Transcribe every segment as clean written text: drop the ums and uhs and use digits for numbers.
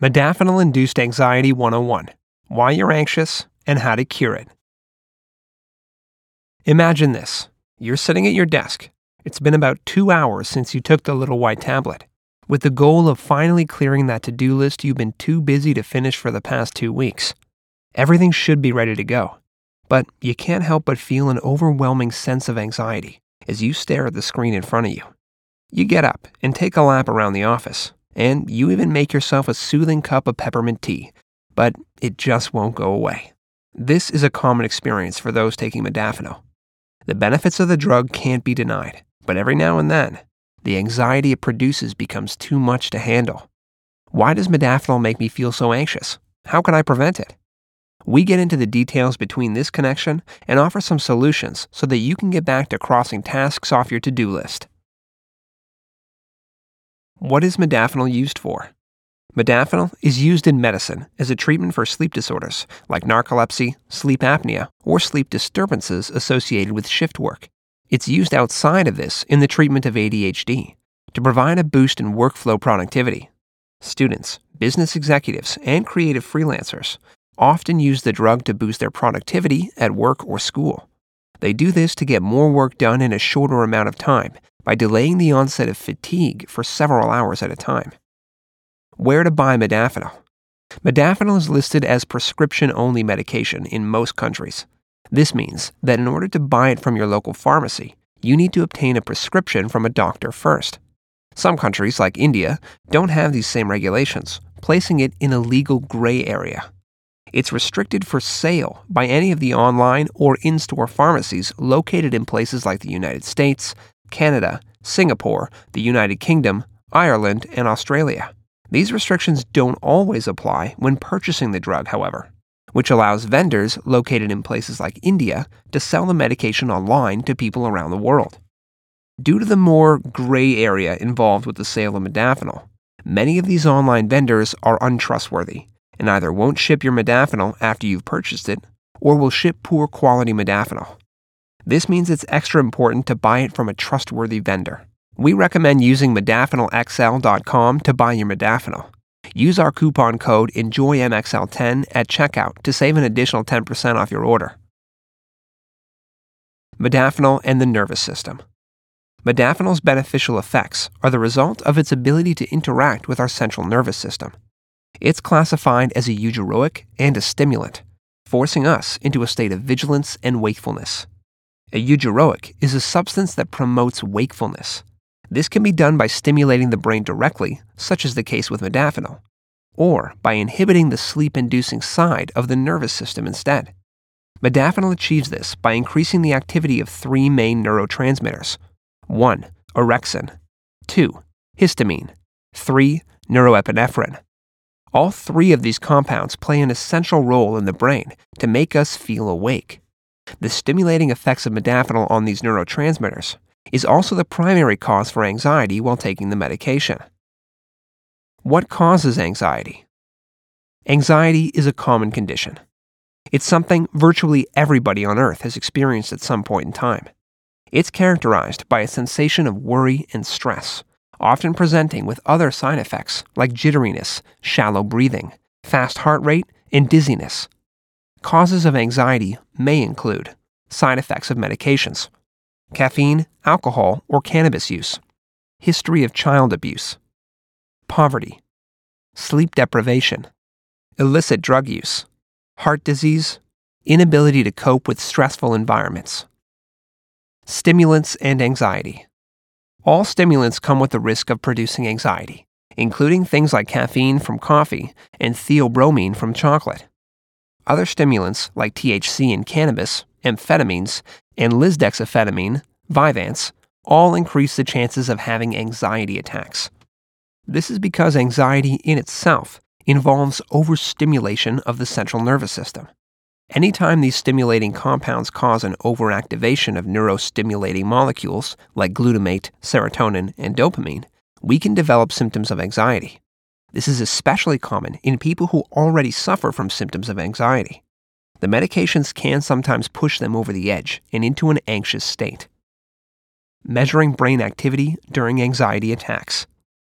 Modafinil-Induced Anxiety 101: Why You're Anxious and How to Cure It. Imagine this. You're sitting at your desk. It's been about 2 hours since you took the little white tablet, with the goal of finally clearing that to-do list you've been too busy to finish for the past 2 weeks. Everything should be ready to go, but you can't help but feel an overwhelming sense of anxiety as you stare at the screen in front of you. You get up and take a lap around the office, and you even make yourself a soothing cup of peppermint tea, but it just won't go away. This is a common experience for those taking modafinil. The benefits of the drug can't be denied, but every now and then, the anxiety it produces becomes too much to handle. Why does modafinil make me feel so anxious? How can I prevent it? We get into the details between this connection and offer some solutions so that you can get back to crossing tasks off your to-do list. What is modafinil used for? Modafinil is used in medicine as a treatment for sleep disorders like narcolepsy, sleep apnea, or sleep disturbances associated with shift work. It's used outside of this in the treatment of ADHD to provide a boost in workflow productivity. Students, business executives, and creative freelancers often use the drug to boost their productivity at work or school. They do this to get more work done in a shorter amount of time by delaying the onset of fatigue for several hours at a time. Where to buy modafinil? Modafinil is listed as prescription-only medication in most countries. This means that in order to buy it from your local pharmacy, you need to obtain a prescription from a doctor first. Some countries, like India, don't have these same regulations, placing it in a legal gray area. It's restricted for sale by any of the online or in-store pharmacies located in places like the United States, Canada, Singapore, the United Kingdom, Ireland, and Australia. These restrictions don't always apply when purchasing the drug, however, which allows vendors located in places like India to sell the medication online to people around the world. Due to the more gray area involved with the sale of modafinil, many of these online vendors are untrustworthy and either won't ship your modafinil after you've purchased it or will ship poor quality modafinil. This means it's extra important to buy it from a trustworthy vendor. We recommend using modafinilxl.com to buy your modafinil. Use our coupon code ENJOYMXL10 at checkout to save an additional 10% off your order. Modafinil and the nervous system. Modafinil's beneficial effects are the result of its ability to interact with our central nervous system. It's classified as a eugeroic and a stimulant, forcing us into a state of vigilance and wakefulness. A eugeroic is a substance that promotes wakefulness. This can be done by stimulating the brain directly, such as the case with modafinil, or by inhibiting the sleep-inducing side of the nervous system instead. Modafinil achieves this by increasing the activity of 3 main neurotransmitters: 1. Orexin, 2. Histamine, 3. Neuroepinephrine. All 3 of these compounds play an essential role in the brain to make us feel awake. The stimulating effects of modafinil on these neurotransmitters is also the primary cause for anxiety while taking the medication. What causes anxiety? Anxiety is a common condition. It's something virtually everybody on Earth has experienced at some point in time. It's characterized by a sensation of worry and stress, often presenting with other side effects like jitteriness, shallow breathing, fast heart rate, and dizziness. Causes of anxiety may include side effects of medications, caffeine, alcohol, or cannabis use, history of child abuse, poverty, sleep deprivation, illicit drug use, heart disease, inability to cope with stressful environments. Stimulants and anxiety. All stimulants come with the risk of producing anxiety, including things like caffeine from coffee and theobromine from chocolate. Other stimulants like THC in cannabis, amphetamines, and lisdexamphetamine, Vyvanse, all increase the chances of having anxiety attacks. This is because anxiety in itself involves overstimulation of the central nervous system. Anytime these stimulating compounds cause an overactivation of neurostimulating molecules like glutamate, serotonin, and dopamine, we can develop symptoms of anxiety. This is especially common in people who already suffer from symptoms of anxiety. The medications can sometimes push them over the edge and into an anxious state. Measuring brain activity during anxiety attacks.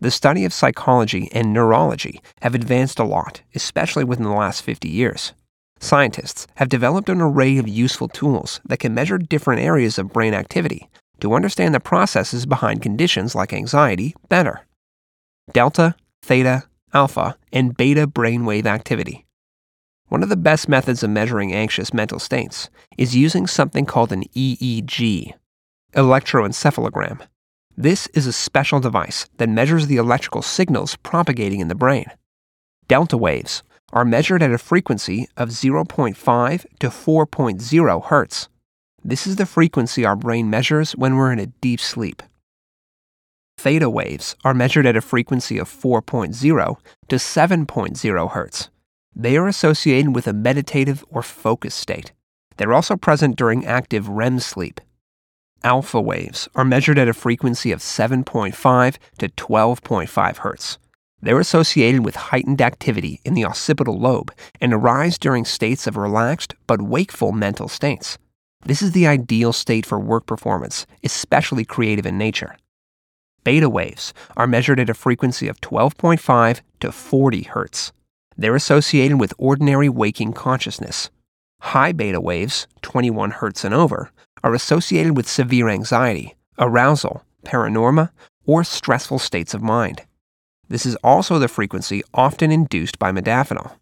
The study of psychology and neurology have advanced a lot, especially within the last 50 years. Scientists have developed an array of useful tools that can measure different areas of brain activity to understand the processes behind conditions like anxiety better. Delta, theta, alpha, and beta brainwave activity. One of the best methods of measuring anxious mental states is using something called an EEG, electroencephalogram. This is a special device that measures the electrical signals propagating in the brain. Delta waves are measured at a frequency of 0.5 to 4.0 hertz. This is the frequency our brain measures when we're in a deep sleep. Theta waves are measured at a frequency of 4.0 to 7.0 hertz. They are associated with a meditative or focused state. They're also present during active REM sleep. Alpha waves are measured at a frequency of 7.5 to 12.5 hertz. They're associated with heightened activity in the occipital lobe and arise during states of relaxed but wakeful mental states. This is the ideal state for work performance, especially creative in nature. Beta waves are measured at a frequency of 12.5 to 40 hertz. They're associated with ordinary waking consciousness. High beta waves, 21 hertz and over, are associated with severe anxiety, arousal, paranorma, or stressful states of mind. This is also the frequency often induced by modafinil.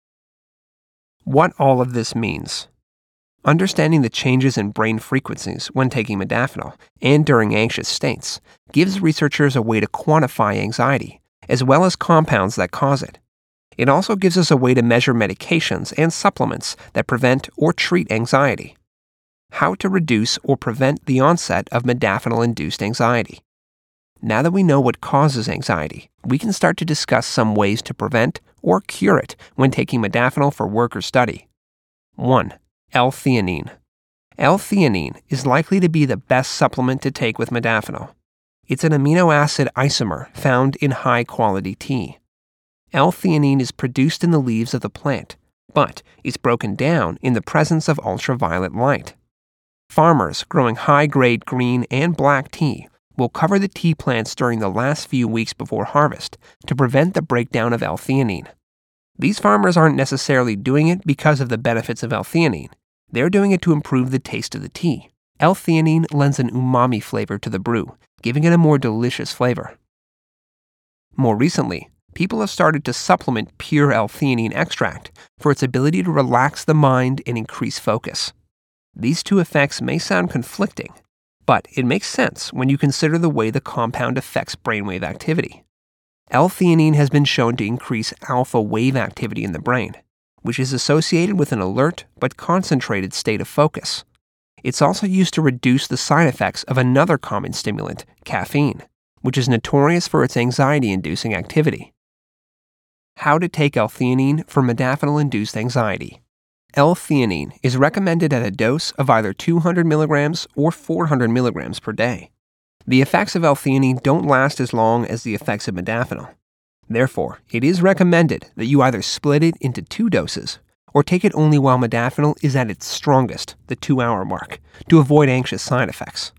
What all of this means. Understanding the changes in brain frequencies when taking modafinil and during anxious states gives researchers a way to quantify anxiety, as well as compounds that cause it. It also gives us a way to measure medications and supplements that prevent or treat anxiety. How to reduce or prevent the onset of modafinil-induced anxiety. Now that we know what causes anxiety, we can start to discuss some ways to prevent or cure it when taking modafinil for work or study. 1. L-theanine. L-theanine is likely to be the best supplement to take with modafinil. It's an amino acid isomer found in high-quality tea. L-theanine is produced in the leaves of the plant, but is broken down in the presence of ultraviolet light. Farmers growing high-grade green and black tea will cover the tea plants during the last few weeks before harvest to prevent the breakdown of L-theanine. These farmers aren't necessarily doing it because of the benefits of L-theanine. They're doing it to improve the taste of the tea. L-theanine lends an umami flavor to the brew, giving it a more delicious flavor. More recently, people have started to supplement pure L-theanine extract for its ability to relax the mind and increase focus. These two effects may sound conflicting, but it makes sense when you consider the way the compound affects brainwave activity. L-theanine has been shown to increase alpha wave activity in the brain, which is associated with an alert but concentrated state of focus. It's also used to reduce the side effects of another common stimulant, caffeine, which is notorious for its anxiety-inducing activity. How to take L-theanine for modafinil-induced anxiety. L-theanine is recommended at a dose of either 200 milligrams or 400 milligrams per day. The effects of L-theanine don't last as long as the effects of modafinil. Therefore, it is recommended that you either split it into 2 doses or take it only while modafinil is at its strongest, the 2-hour mark, to avoid anxious side effects.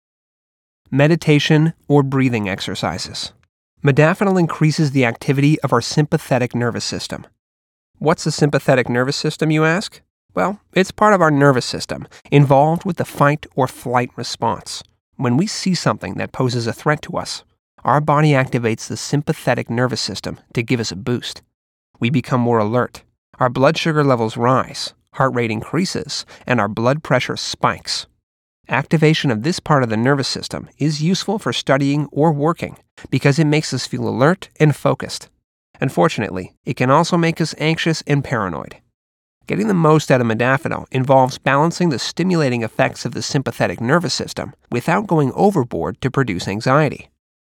Meditation or breathing exercises. Modafinil increases the activity of our sympathetic nervous system. What's the sympathetic nervous system, you ask? Well, it's part of our nervous system, involved with the fight or flight response. When we see something that poses a threat to us, our body activates the sympathetic nervous system to give us a boost. We become more alert, our blood sugar levels rise, heart rate increases, and our blood pressure spikes. Activation of this part of the nervous system is useful for studying or working because it makes us feel alert and focused. Unfortunately, it can also make us anxious and paranoid. Getting the most out of modafinil involves balancing the stimulating effects of the sympathetic nervous system without going overboard to produce anxiety.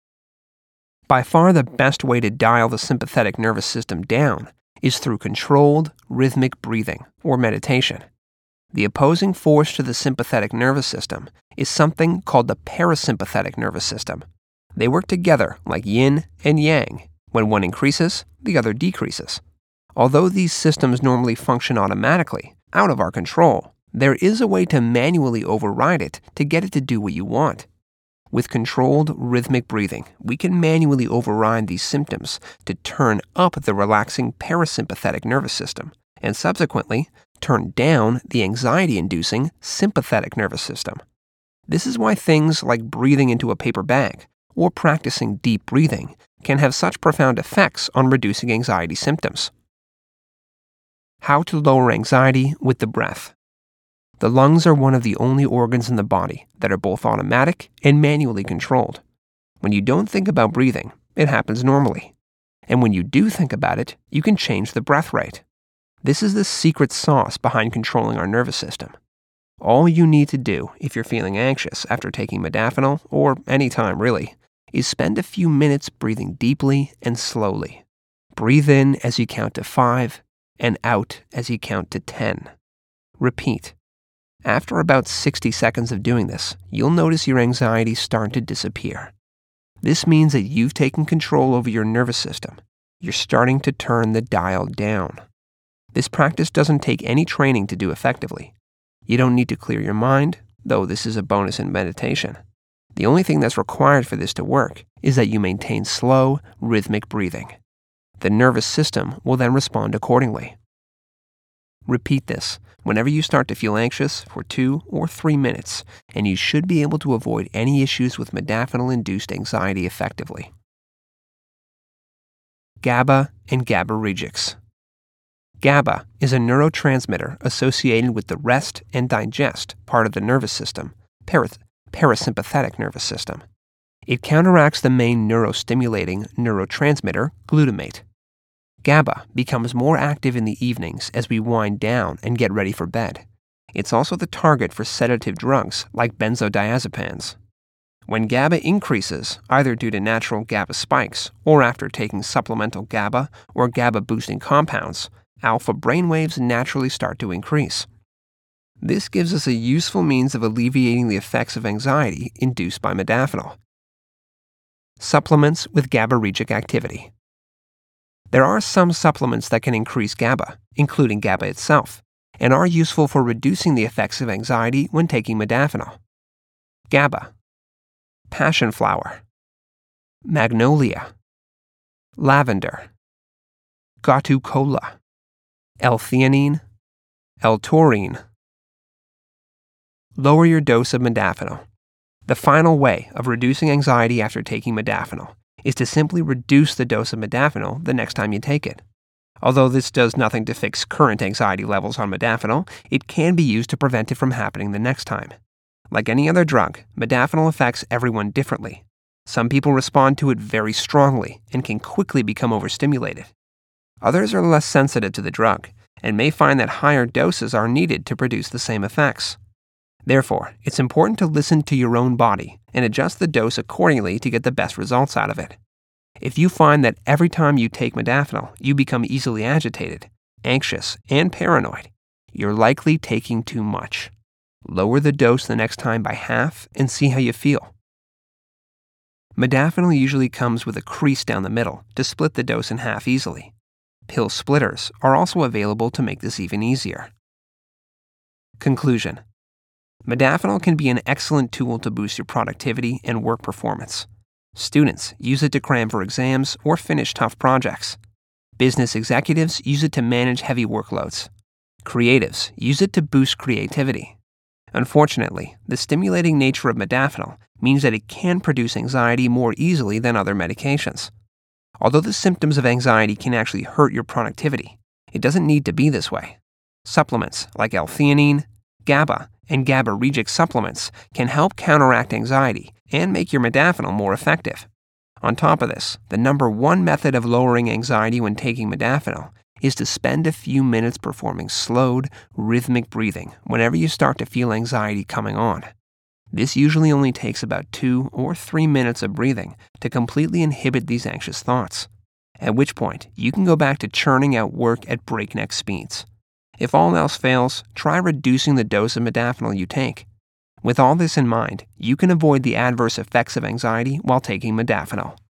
By far the best way to dial the sympathetic nervous system down is through controlled, rhythmic breathing, or meditation. The opposing force to the sympathetic nervous system is something called the parasympathetic nervous system. They work together like yin and yang. When one increases, the other decreases. Although these systems normally function automatically, out of our control, there is a way to manually override it to get it to do what you want. With controlled rhythmic breathing, we can manually override these symptoms to turn up the relaxing parasympathetic nervous system and subsequently turn down the anxiety-inducing sympathetic nervous system. This is why things like breathing into a paper bag or practicing deep breathing can have such profound effects on reducing anxiety symptoms. How to lower anxiety with the breath. The lungs are one of the only organs in the body that are both automatic and manually controlled. When you don't think about breathing, it happens normally. And when you do think about it, you can change the breath rate. This is the secret sauce behind controlling our nervous system. All you need to do if you're feeling anxious after taking modafinil, or any time really, is spend a few minutes breathing deeply and slowly. Breathe in as you count to 5 and out as you count to 10. Repeat. After about 60 seconds of doing this, you'll notice your anxiety start to disappear. This means that you've taken control over your nervous system. You're starting to turn the dial down. This practice doesn't take any training to do effectively. You don't need to clear your mind, though this is a bonus in meditation. The only thing that's required for this to work is that you maintain slow, rhythmic breathing. The nervous system will then respond accordingly. Repeat this whenever you start to feel anxious for 2 or 3 minutes, and you should be able to avoid any issues with modafinil-induced anxiety effectively. GABA and GABAergics. GABA is a neurotransmitter associated with the rest and digest part of the nervous system, parasympathetic nervous system. It counteracts the main neurostimulating neurotransmitter, glutamate. GABA becomes more active in the evenings as we wind down and get ready for bed. It's also the target for sedative drugs like benzodiazepines. When GABA increases, either due to natural GABA spikes or after taking supplemental GABA or GABA-boosting compounds, alpha brainwaves naturally start to increase. This gives us a useful means of alleviating the effects of anxiety induced by modafinil. Supplements with GABAergic activity. There are some supplements that can increase GABA, including GABA itself, and are useful for reducing the effects of anxiety when taking modafinil. GABA, passion flower, magnolia, lavender, gotu kola, L-theanine, L-taurine. Lower your dose of modafinil. The final way of reducing anxiety after taking modafinil is to simply reduce the dose of modafinil the next time you take it. Although this does nothing to fix current anxiety levels on modafinil, it can be used to prevent it from happening the next time. Like any other drug, modafinil affects everyone differently. Some people respond to it very strongly and can quickly become overstimulated. Others are less sensitive to the drug and may find that higher doses are needed to produce the same effects. Therefore, it's important to listen to your own body and adjust the dose accordingly to get the best results out of it. If you find that every time you take modafinil, you become easily agitated, anxious, and paranoid, you're likely taking too much. Lower the dose the next time by half and see how you feel. Modafinil usually comes with a crease down the middle to split the dose in half easily. Pill splitters are also available to make this even easier. Conclusion. Modafinil can be an excellent tool to boost your productivity and work performance. Students use it to cram for exams or finish tough projects. Business executives use it to manage heavy workloads. Creatives use it to boost creativity. Unfortunately, the stimulating nature of modafinil means that it can produce anxiety more easily than other medications. Although the symptoms of anxiety can actually hurt your productivity, it doesn't need to be this way. Supplements like L-theanine, GABA, and GABAergic supplements can help counteract anxiety and make your modafinil more effective. On top of this, the number one method of lowering anxiety when taking modafinil is to spend a few minutes performing slowed, rhythmic breathing whenever you start to feel anxiety coming on. This usually only takes about 2 or 3 minutes of breathing to completely inhibit these anxious thoughts, at which point you can go back to churning out work at breakneck speeds. If all else fails, try reducing the dose of modafinil you take. With all this in mind, you can avoid the adverse effects of anxiety while taking modafinil.